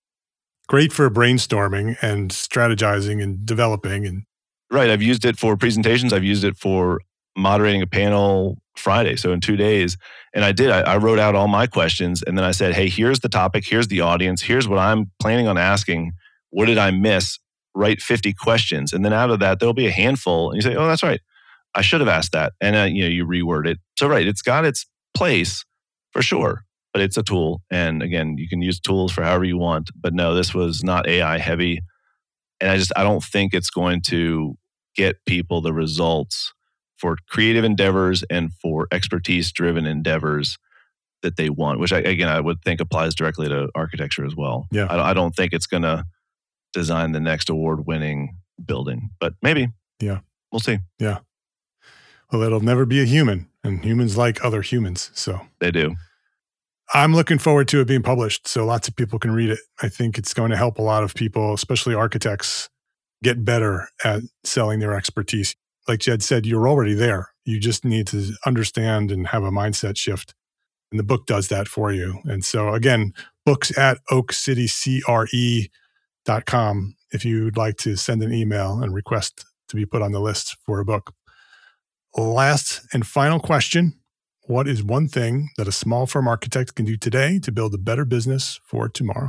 Great for brainstorming and strategizing and developing. And right. I've used it for presentations. I've used it for moderating a panel Friday. So in two days. And I did, I, I wrote out all my questions. And then I said, hey, here's the topic. Here's the audience. Here's what I'm planning on asking. What did I miss? Write fifty questions. And then out of that, there'll be a handful. And you say, oh, that's right. I should have asked that. And uh, you know, you reword it. So right, it's got its place for sure, but it's a tool. And again, you can use tools for however you want. But no, this was not A I heavy. And I just, I don't think it's going to get people the results for creative endeavors and for expertise-driven endeavors that they want, which I, again, I would think applies directly to architecture as well. Yeah. I, I don't think it's going to design the next award-winning building, but maybe. Yeah. We'll see. Yeah. Well, it'll never be a human, and humans like other humans. So they do. I'm looking forward to it being published so lots of people can read it. I think it's going to help a lot of people, especially architects, get better at selling their expertise. Like Jed said, you're already there. You just need to understand and have a mindset shift. And the book does that for you. And so again, books at oak city c r e dot com if you'd like to send an email and request to be put on the list for a book. Last and final question. What is one thing that a small firm architect can do today to build a better business for tomorrow?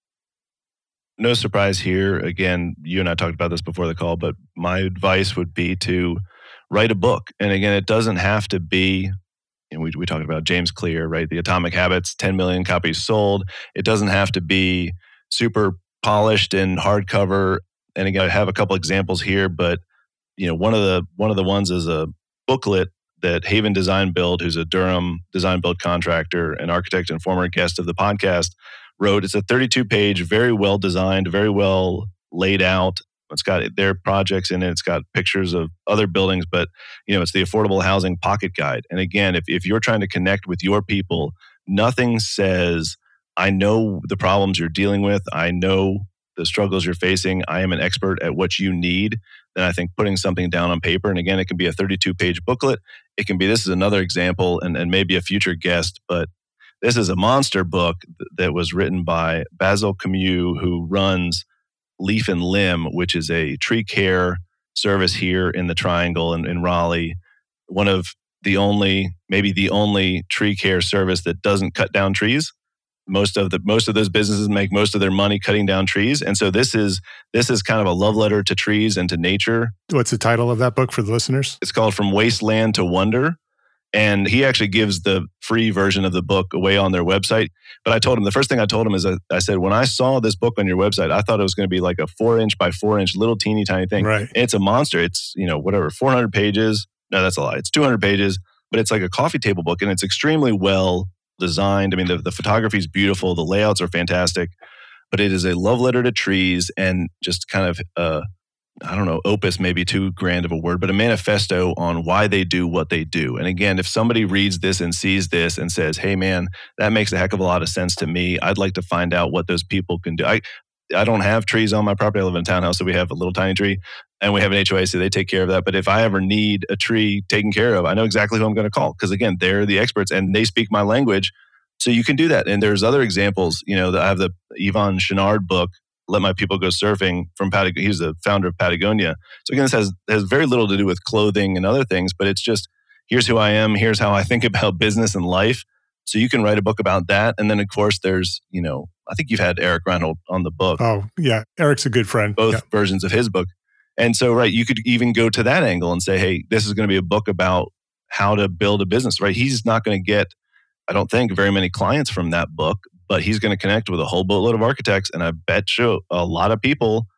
No surprise here. Again, you and I talked about this before the call, but my advice would be to write a book. And again, it doesn't have to be, and we, we talked about James Clear, right? The Atomic Habits, ten million copies sold. It doesn't have to be super polished and hardcover. And again, I have a couple examples here, but you know, one of the one of the ones is a booklet that Haven Design Build, who's a Durham design build contractor, an architect and former guest of the podcast, wrote. It's a thirty-two page, very well designed, very well laid out. It's got their projects in it. It's got pictures of other buildings, but you know, it's the Affordable Housing Pocket Guide. And again, if, if you're trying to connect with your people, nothing says, I know the problems you're dealing with. I know the struggles you're facing. I am an expert at what you need. Then I think putting something down on paper, and again, it can be a thirty-two page booklet. It can be, this is another example, and, and maybe a future guest, but this is a monster book that was written by Basil Camus, who runs Leaf and Limb, which is a tree care service here in the Triangle in, in Raleigh. One of the only, maybe the only tree care service that doesn't cut down trees. Most of the most of those businesses make most of their money cutting down trees, and so this is this is kind of a love letter to trees and to nature. What's the title of that book for the listeners? It's called From Wasteland to Wonder. And he actually gives the free version of the book away on their website. But I told him, the first thing I told him is I, I said, when I saw this book on your website, I thought it was going to be like a four inch by four inch little teeny tiny thing. Right. And it's a monster. It's, you know, whatever, four hundred pages. No, that's a lie. It's two hundred pages, but it's like a coffee table book, and it's extremely well designed. I mean, the, the photography is beautiful. The layouts are fantastic, but it is a love letter to trees and just kind of, uh, I don't know, opus maybe too grand of a word, but a manifesto on why they do what they do. And again, if somebody reads this and sees this and says, hey man, that makes a heck of a lot of sense to me. I'd like to find out what those people can do. I, I don't have trees on my property. I live in a townhouse, so we have a little tiny tree and we have an H O A, so they take care of that. But if I ever need a tree taken care of, I know exactly who I'm going to call, because again, they're the experts and they speak my language. So you can do that. And there's other examples, you know, that I have the Yvon Chouinard book, Let My People Go Surfing, from Patagonia. He's the founder of Patagonia. So again, this has, has very little to do with clothing and other things, but it's just, here's who I am, here's how I think about business and life. So you can write a book about that. And then of course there's, you know, I think you've had Eric Reinold on the book. Oh yeah, Eric's a good friend. Both yeah. versions of his book. And so, right, you could even go to that angle and say, hey, this is going to be a book about how to build a business, right? He's not going to get, I don't think, very many clients from that book, but he's going to connect with a whole boatload of architects. And I bet you a lot of people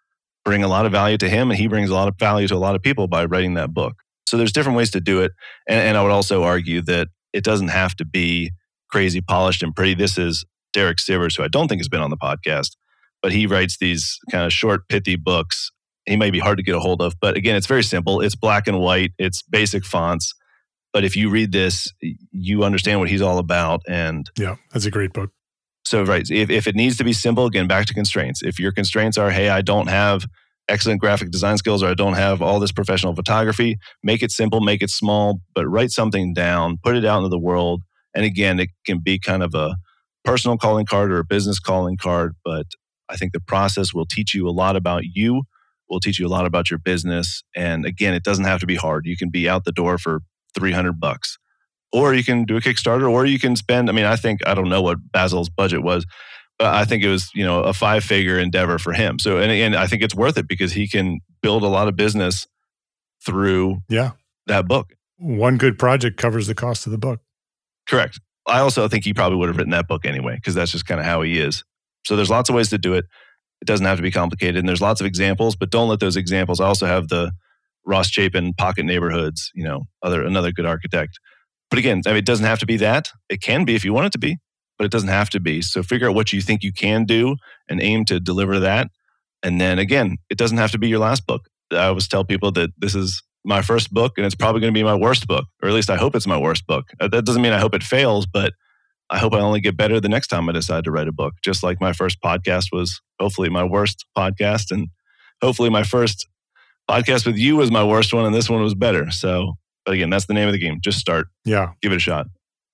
bring a lot of value to him, and he brings a lot of value to a lot of people by writing that book. So there's different ways to do it. And, and I would also argue that it doesn't have to be crazy, polished, and pretty. This is Derek Sivers, who I don't think has been on the podcast, but he writes these kind of short, pithy books. He may be hard to get a hold of, but again, it's very simple. It's black and white. It's basic fonts. But if you read this, you understand what he's all about. And yeah, that's a great book. So, right, if, if it needs to be simple, again, back to constraints. If your constraints are, hey, I don't have excellent graphic design skills, or I don't have all this professional photography, make it simple, make it small, but write something down, put it out into the world. And again, it can be kind of a personal calling card or a business calling card, but I think the process will teach you a lot about you, will teach you a lot about your business. And again, it doesn't have to be hard. You can be out the door for three hundred bucks. Or you can do a Kickstarter, or you can spend, I mean, I think, I don't know what Basil's budget was, but I think it was, you know, a five-figure endeavor for him. So, and again, I think it's worth it because he can build a lot of business through yeah. that book. One good project covers the cost of the book. Correct. I also think he probably would have written that book anyway, because that's just kind of how he is. So there's lots of ways to do it. It doesn't have to be complicated. And there's lots of examples, but don't let those examples. I also have the Ross Chapin Pocket Neighborhoods, you know, other another good architect. But again, I mean, it doesn't have to be that. It can be if you want it to be, but it doesn't have to be. So figure out what you think you can do and aim to deliver that. And then again, it doesn't have to be your last book. I always tell people that this is my first book and it's probably going to be my worst book, or at least I hope it's my worst book. That doesn't mean I hope it fails, but I hope I only get better the next time I decide to write a book. Just like my first podcast was hopefully my worst podcast, and hopefully my first podcast with you was my worst one and this one was better. So, but again, that's the name of the game. Just start. Yeah. Give it a shot.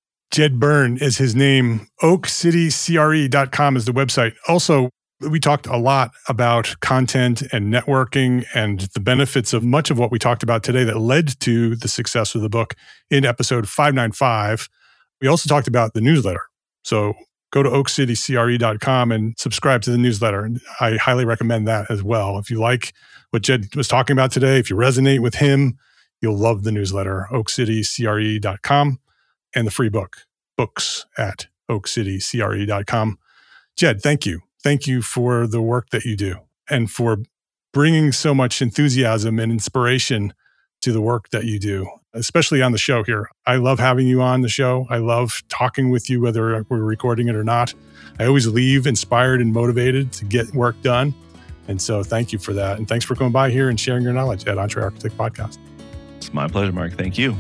Jed Byrne is his name. oak city c r e dot com is the website. Also, we talked a lot about content and networking and the benefits of much of what we talked about today that led to the success of the book in episode five ninety-five. We also talked about the newsletter. So go to oak city c r e dot com and subscribe to the newsletter. And I highly recommend that as well. If you like what Jed was talking about today, if you resonate with him, you'll love the newsletter, oak city c r e dot com, and the free book, books at oak city c r e dot com. Jed, thank you. Thank you for the work that you do and for bringing so much enthusiasm and inspiration to the work that you do, especially on the show here. I love having you on the show. I love talking with you, whether we're recording it or not. I always leave inspired and motivated to get work done. And so thank you for that. And thanks for coming by here and sharing your knowledge at Entre Architect Podcast. It's my pleasure, Mark. Thank you.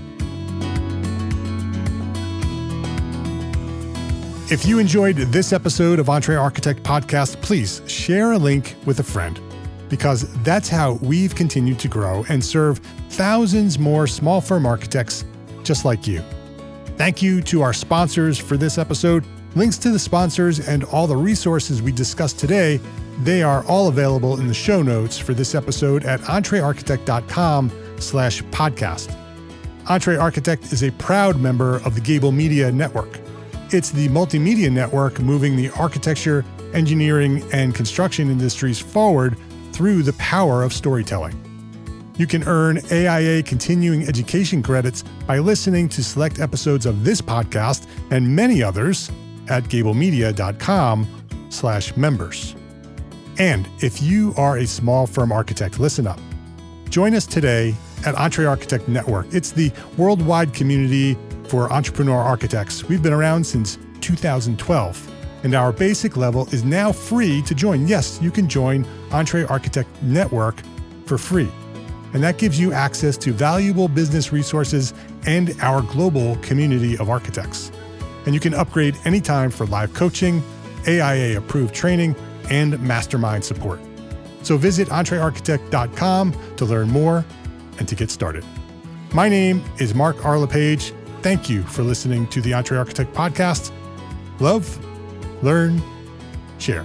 If you enjoyed this episode of Entre Architect Podcast, please share a link with a friend, because that's how we've continued to grow and serve thousands more small firm architects just like you. Thank you to our sponsors for this episode. Links to the sponsors and all the resources we discussed today, they are all available in the show notes for this episode at entrearchitect dot com slash podcast. Entre Architect is a proud member of the Gable Media Network. It's the multimedia network moving the architecture, engineering, and construction industries forward through the power of storytelling. You can earn A I A continuing education credits by listening to select episodes of this podcast and many others at gablemedia dot com slash members. And if you are a small firm architect, listen up. Join us today at Entre Architect Network. It's the worldwide community for entrepreneur architects. We've been around since two thousand twelve, and our basic level is now free to join. Yes, you can join Entre Architect Network for free. And that gives you access to valuable business resources and our global community of architects. And you can upgrade anytime for live coaching, A I A-approved training, and mastermind support. So visit entre architect dot com to learn more and to get started. My name is Mark R. LePage. Thank you for listening to the Entre Architect Podcast. Love, learn, share.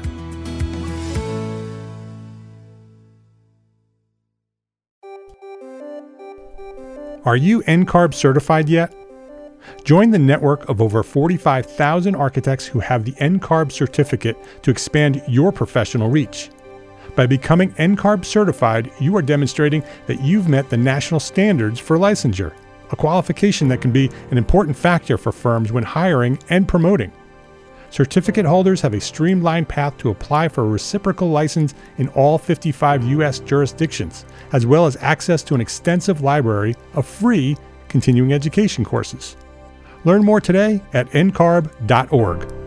Are you N C A R B certified yet? Join the network of over forty-five thousand architects who have the N C A R B certificate to expand your professional reach. By becoming N C A R B certified, you are demonstrating that you've met the national standards for licensure, a qualification that can be an important factor for firms when hiring and promoting. Certificate holders have a streamlined path to apply for a reciprocal license in all fifty-five U S jurisdictions, as well as access to an extensive library of free continuing education courses. Learn more today at N C A R B dot org.